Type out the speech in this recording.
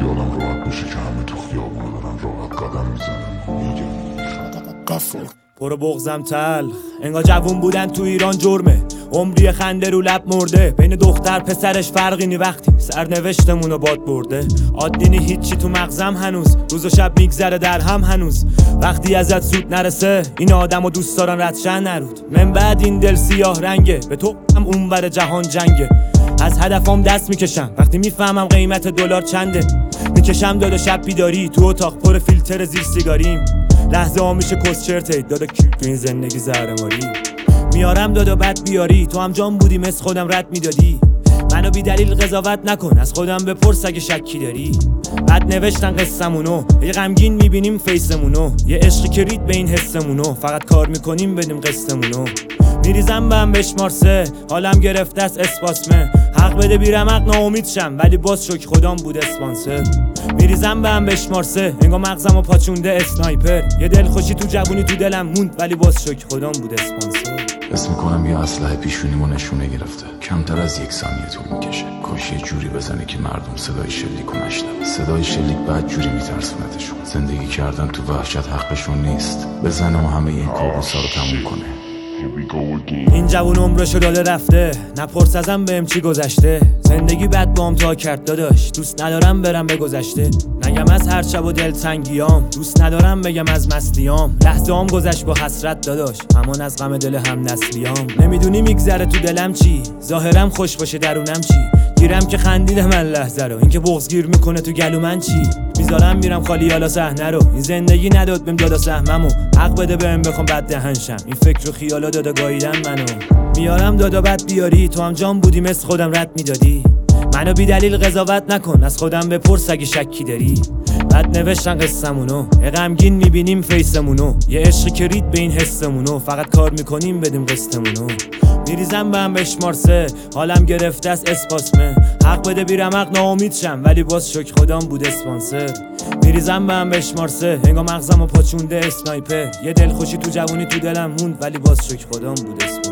خیالم راحت بشه که همه تو خیابونا دارن راحت قدم میزنن. میگم قفل برو بغزم تلخ انگار جوون بودن تو ایران جرمه، عمری خنده رو لب مرده، بین دختر پسرش فرقی نی وقتی سرنوشتمونو باد برده. عادی نی هیچی تو مغزم هنوز، روز و شب میگذره در هم هنوز، وقتی ازت سود نرسه این آدمو دوست دارن ردشن نرود. من بعد این دل سیاه رنگه، به تو هم اونور جهان جنگه، از هدفم دست میکشم وقتی میفهمم قیمت دلار چنده. میکشم دادا شب بیداری تو اتاق پر فیلتر زیر سیگاریم، لحظه ها میشه کسچرته دادا کی تو این زندگی زهرماری. میارم دادا بد بیاری، تو هم جان بودی مثل خودم رد میدادی. منو بی دلیل قضاوت نکن، از خودم بپرس اگه شکی داری. بد نوشتن قصمونو، یه غمگین میبینیم فیسمونو، یه عشقی که رید به این حسمونو، فقط کار میکنیم بدیم قسطمونو. میریزم به هم بشمارسه، حالم گرفته است اسپاسمه، حق بده بیرم حق ناامید شم ولی باز شکر خدام بود اسپانسر. میریزم به هم بشمارسه، انگار مغزم و پاچونده اسنایپر، یه دل خوشی تو جوونی تو دلم موند ولی باز شکر خدام بود اسپانسر. حس میکنم یه اسلحه پیشونیمو نشونه گرفته، کمتر از 1 ثانیه طول میکشه. کاش یه جوری بزنه که مردم صدای شلیکو نشنوه. صدای شلیک بعد جوری میترسونتشون. زندگی کردن تو وحشت حقشون نیست، بزنه و همه این کابوسا رو تموم کنه. این جوون عمرشو داده رفته، نپرس ازم بهم چی گذشته. زندگی بد بام تا کرد داداش، دوست ندارم برم به گذشته. نگم از هر شب و دلتنگیام، دوست ندارم بگم از مستیام. لحظه هم گذشت با حسرت داداش، همان از غم دل هم نسلیام. نمیدونی میگذره تو دلم چی، ظاهرم خوش باشه درونم چی. گیرم که خندیدم من لحظه رو، این که بغض گیر میکنه تو گلو من چی. میذارم میرم خالی حالا صحنه رو، این زندگی نداد بهم دادا سهممو. حق بده بهم بخوام بد دهنشم، این فکر و خیالا دادا گاییدن منو. میارم دادا بد بیاری، تو هم جان بودی مثل خودم رد میدادی. منو بی دلیل قضاوت نکن، از خودم بپرس اگه شکی داری. بد نوشتن قصمونو، یه غمگین میبینیم فیسمونو، یه عشقی که رید به این حسمونو، فقط کار میکنیم بدیم قسطمونو. میریزم به هم بشمارسه، حالم گرفته است اسپاسمه، حق بده بیرم حق ناامید شم ولی باز شکر خدام بود اسپانسر. میریزم به هم بشمارسه، انگار مغزم و پاچونده اسنایپر، یه دل خوشی تو جوونی تو دلم موند ولی باز شکر خدام بود اسپانسر.